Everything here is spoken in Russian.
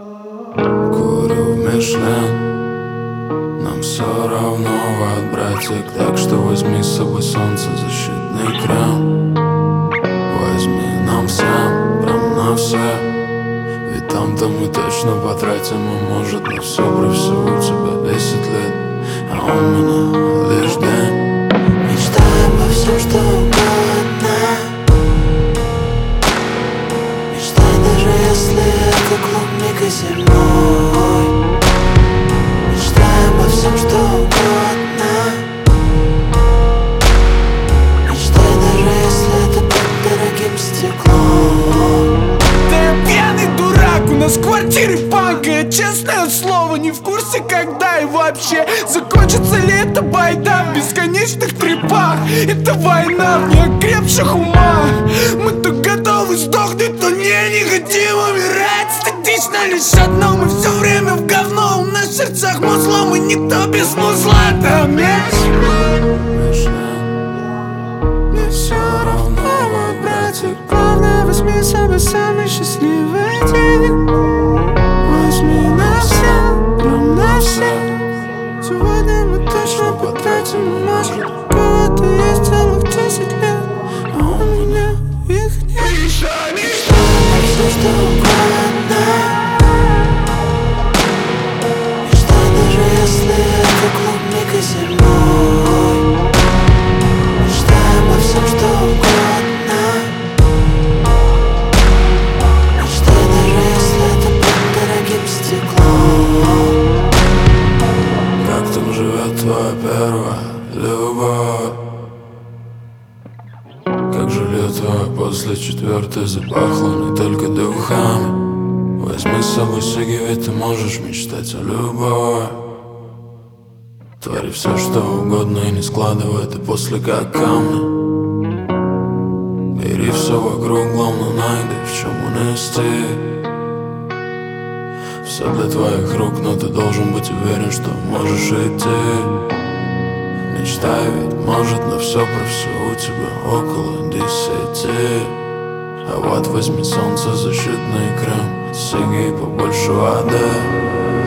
Курю в Мишлен, нам все равно от братик. Так что возьми с собой солнцезащитный крем. Возьми нам всем, прям на все. Ведь там-то мы точно потратим, а может на все про все. У тебя 10 лет, а у меня лишь день. Мечтаю обо всем, что угодно. Мечтай, даже если это клубника зимой. Мечтай обо всем, что угодно. Мечтай, даже если это под дорогим стеклом. Да я пьяный дурак, у нас в квартире панк. Я, честное слово, не в курсе, когда и вообще закончится ли эта байда в бесконечных трепах. Это война в неокрепших умах. Мы то готовы сдохнуть, то не хотим умирать. Статично лишь одно, мы все время в говно. У нас в сердцах музло, мы никто без музла. Там мяч. Мне все равно, вот, братик. Главное, возьми с собой самый счастливый день. Возьми на все, прям на все. Сегодня мы точно потратим, может, у кого-то есть целых 10 лет, а у меня их нет. Все, что угодно. Мечтай, даже если это клубника зимой. Мечтай обо всем, что угодно. Мечтай, даже если это под дорогим стеклом. Как там живет твоя первая любовь? Как жилье твое после четвертой запахло не только духами. Возьми с собой сиги, ведь ты можешь мечтать о любви. Твори все, что угодно и не складывай ты после как камни. Бери все вокруг, главное найди, в чем унести. Все для твоих рук, но ты должен быть уверен, что можешь идти. Мечтай, ведь может на все про все у тебя около 10. А вот возьми солнцезащитный крем, сиги и побольше воды.